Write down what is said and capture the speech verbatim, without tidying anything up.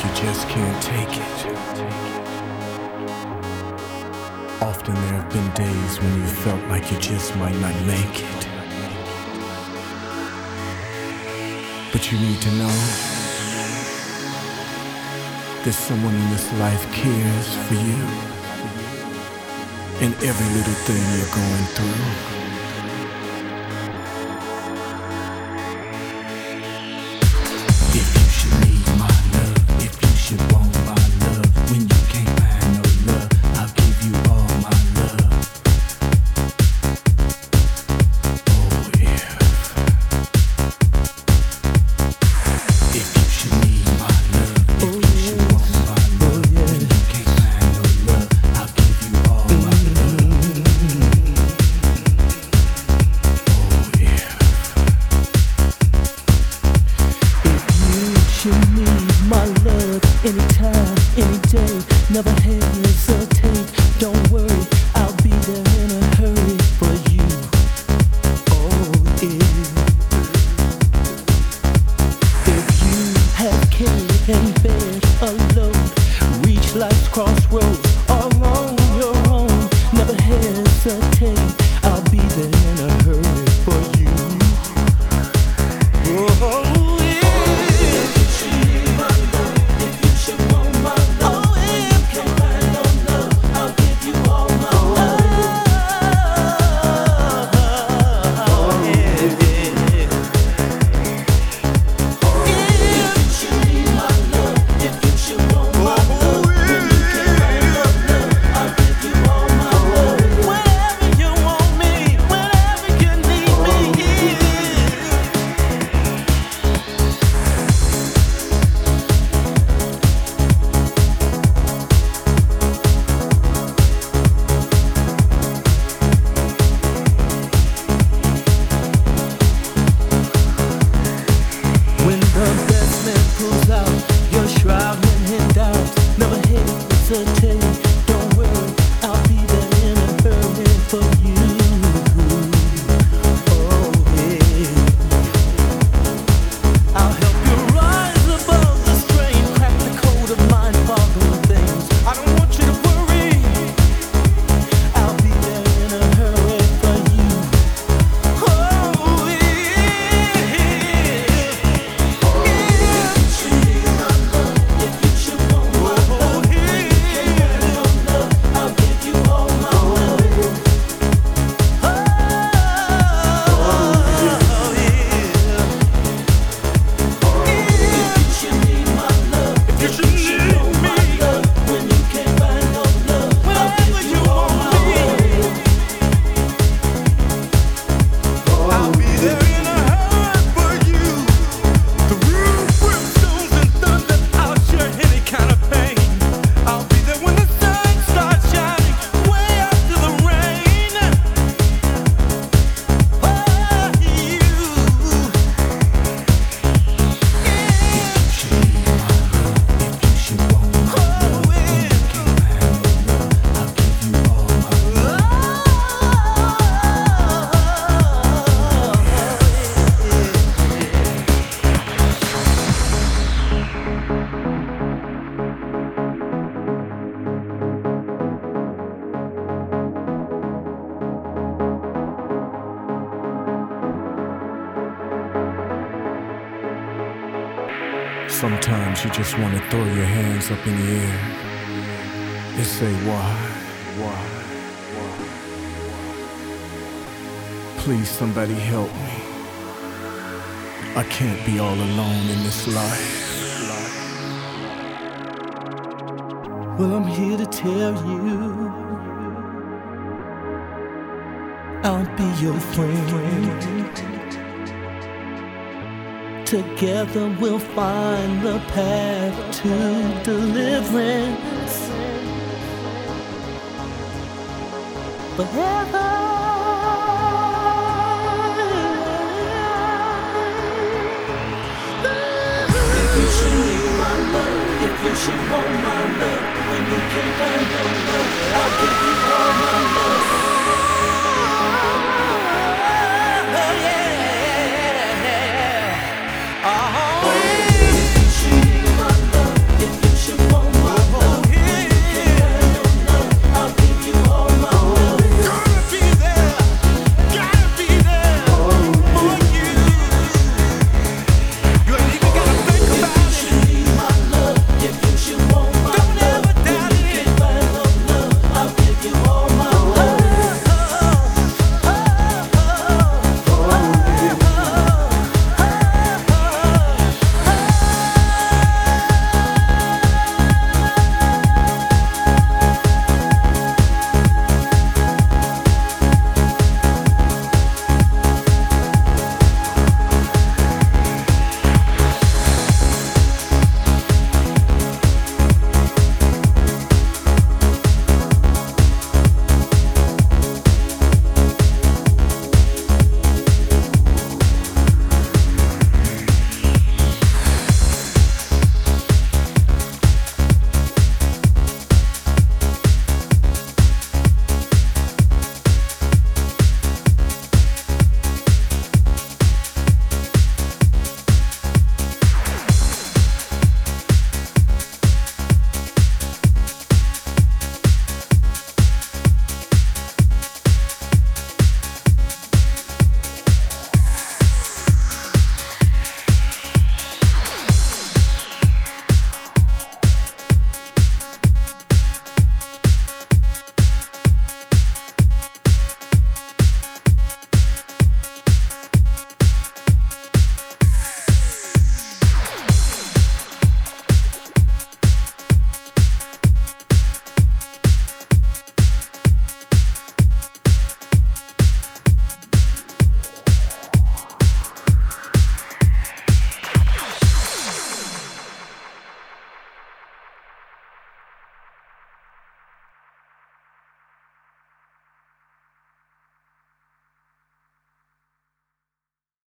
you just can't take it. Often there have been days when you felt like you just might not make it. But you need to know that someone in this life cares for you and every little thing you're going through. Anytime, any day, never hesitate. Don't worry, I'll be there in a hurry for you. Oh, yeah. If you have carried and bear a load, reach life's crossroads all on your own. Never hesitate, I'll be there in a hurry for you. Oh. Don't worry, I'll be there in a hurry for you. Oh yeah, I'll help you rise above the strain, crack the code of mind-boggling things. I don't want you to worry, I'll be there in a hurry for you. Oh yeah, if you should need my love, if you should want my love. Sometimes you just want to throw your hands up in the air and say, why, why, why? Please, somebody help me. I can't be all alone in this life. Well, I'm here to tell you, I'll be your friend. Together we'll find the path to deliverance forever. If you should need my love, if you should want my love, when you can't find no love, I'll give you all my love.